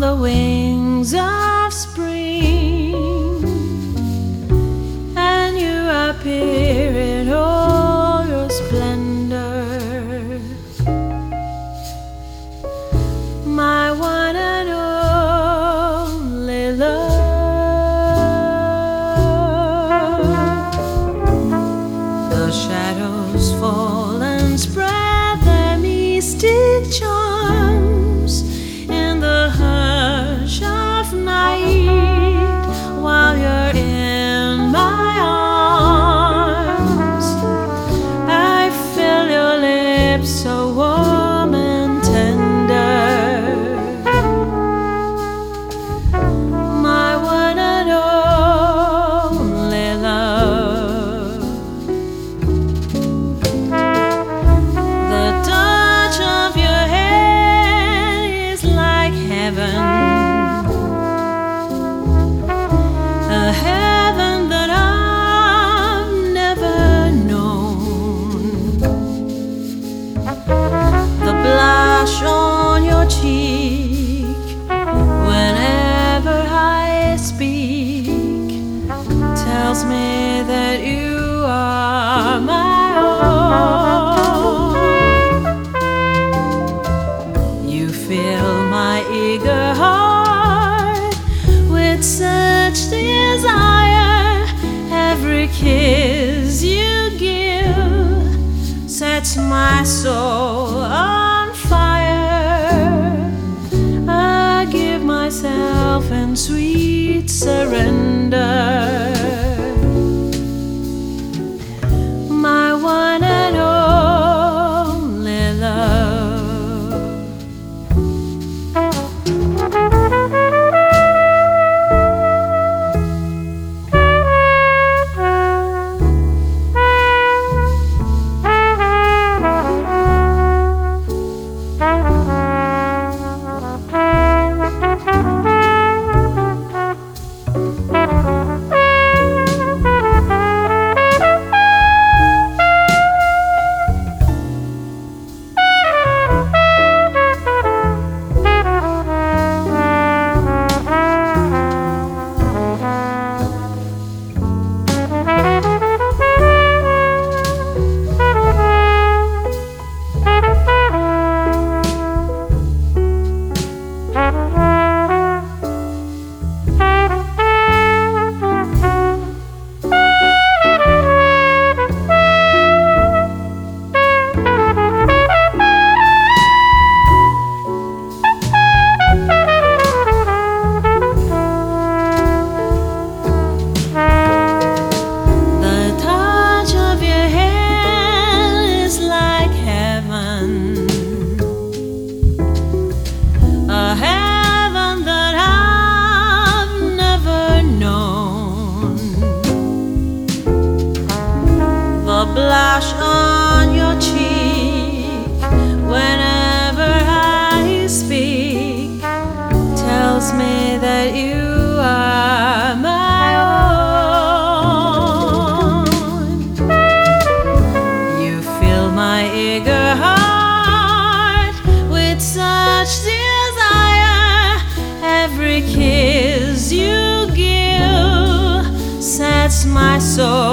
the wings of spring, and you appear in all your splendor, my one and only love. The shadows fall and spread their mystic charms in the hush of night, while you're in my arms. I feel your lips so warm and tender, my one and only love. The touch of your hand is like heaven, a heaven that I've never known. The blush on your cheek whenever I speak tells me that you are my own. You fill my eager heart with such desire. Every kiss you give sets my soul on fire. I give myself in sweet surrender, my one and only love. A heaven that I've never known. The blush on your cheek whenever I speak tells me that you are my own. You fill my eager heart with such desire. Every kiss you give sets my soul